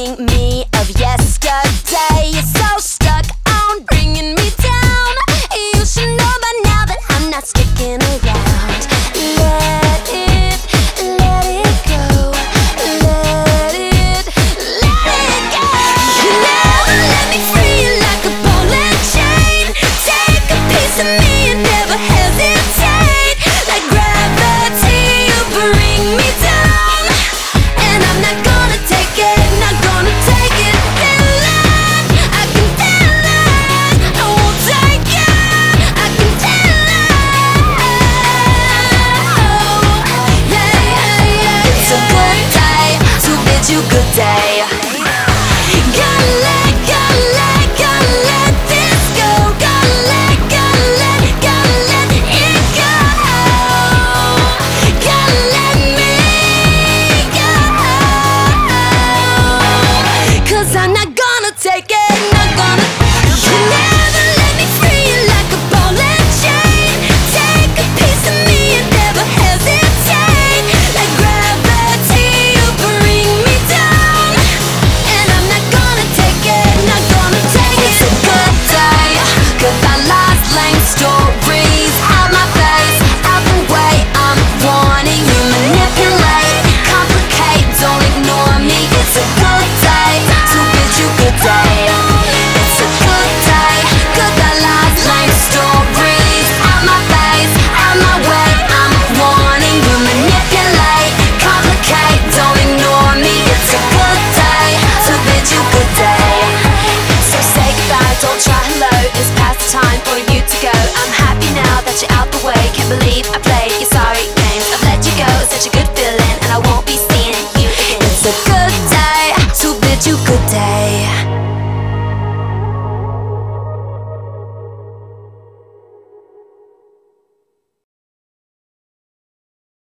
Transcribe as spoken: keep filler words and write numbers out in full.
reminding me of yesterday. You're so stuck on bringing me down. You should know by now that I'm not sticking around. Let it, let it go. Let it, let it go. You never let me free like a ball and chain. Take a piece of me and never hesitate. Like gravity, you bring me down. And I'm not gonna take it, not gonna take it. Feel it, I can feel it. I won't take it, I can feel it. Oh, yeah, yeah, yeah. It's a good day to bid you good day. Gotta let, gotta let, gotta let this go. Gotta let, gotta let, gotta let it go. Gotta let me go. 'Cause I'm not gonna take it, not gonna. You never let me free like a ball and chain. Take a piece of me and never hesitate. Like gravity, you bring me down. And I'm not gonna take it, not gonna take it. It's a good day, 'cause I lost lane stories out my face, out the way I'm wanting you. Manipulate, complicate, don't ignore me. It's a good day to bid you good day. It's a good day, 'cause I lost lane stories out my face, out my way I'm wanting you. Manipulate, complicate, don't ignore me. It's a good day to bid you good day. So say goodbye, don't try hello. It's past the time for you to go. I'm happy now that you're out the way. Can't believe